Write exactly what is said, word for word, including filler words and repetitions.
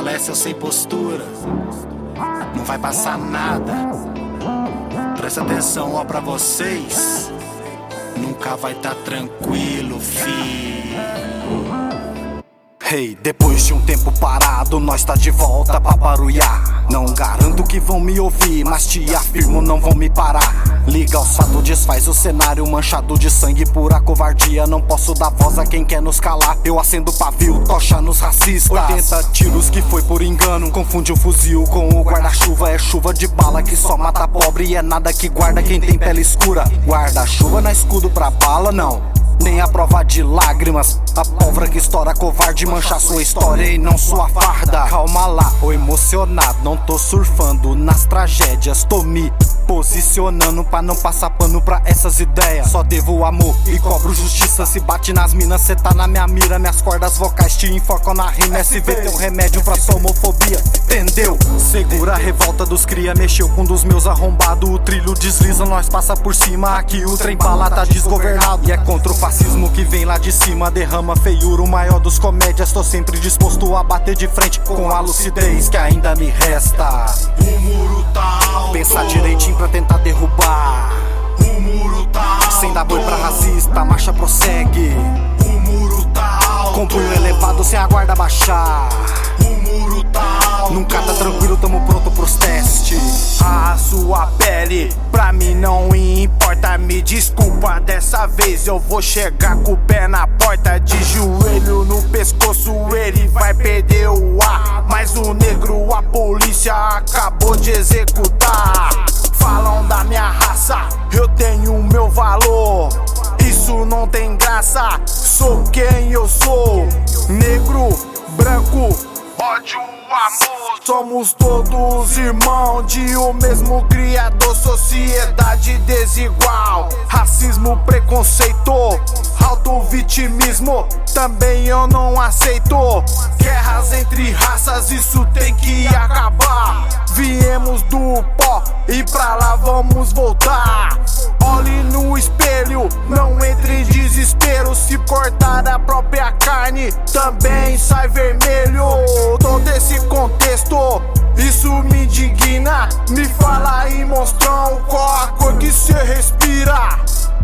prevalece eu sem postura. Não vai passar nada. Presta atenção, ó, pra vocês. Nunca vai tá tranquilo, fi. Hey, depois de um tempo parado, nós tá de volta pra barulhar. Não garanto que vão me ouvir, mas te afirmo, não vão me parar. Liga o fato, desfaz o cenário manchado de sangue, pura covardia. Não posso dar voz a quem quer nos calar. Eu acendo pavio, tocha nos racistas. Oitenta tiros que foi por engano. Confunde o fuzil com o guarda-chuva. É chuva de bala que só mata pobre e é nada que guarda quem tem pele escura. Guarda-chuva não é escudo pra bala, não. Nem a prova de lágrimas. A pólvora que estoura covarde mancha sua história e não sua farda. Calma lá, ô emocionado, não tô surfando nas tragédias. Tô me posicionando pra não passar pano pra essas ideias. Só devo amor e cobro justiça. Se bate nas minas, cê tá na minha mira. Minhas cordas vocais te enfocam na rima. S V tem um remédio pra sua homofobia, entendeu? Segura a revolta dos cria, mexeu com um dos meus arrombado. O trilho desliza, nós passa por cima. Aqui o trem bala tá desgovernado. E é contra o fascismo que vem lá de cima. Derrama feiura, o maior dos comédias. Tô sempre disposto a bater de frente com a lucidez que ainda me resta. O muro tá alto. Pensar direitinho pra tentar derrubar. O muro tá alto. Sem dar boi pra racista, a marcha prossegue. O muro tá alto. Com punho elevado sem a guarda baixar. O muro tá alto. Nunca tá tranquilo, tamo pronto pros testes. A sua pele, pra mim não importa. Me desculpa, dessa vez eu vou chegar com o pé na porta. De joelho no pescoço, ele vai perder o ar. Mas o negro a polícia acabou de executar. Falam da minha raça, eu tenho o meu valor. Isso não tem graça, sou quem eu sou. Negro, branco, ódio, amor. Somos todos irmãos de o mesmo criador. Sociedade desigual, racismo, preconceito, auto-vitimismo, também eu não aceito. Guerras entre raças, isso tem que acabar. Viemos do pó e pra lá vamos voltar. Olhe no espelho, não entre em desespero. Se cortar a própria carne, também sai vermelho. Todo esse contexto, isso me indigna. Me fala aí, monstrão, qual a cor que cê respira?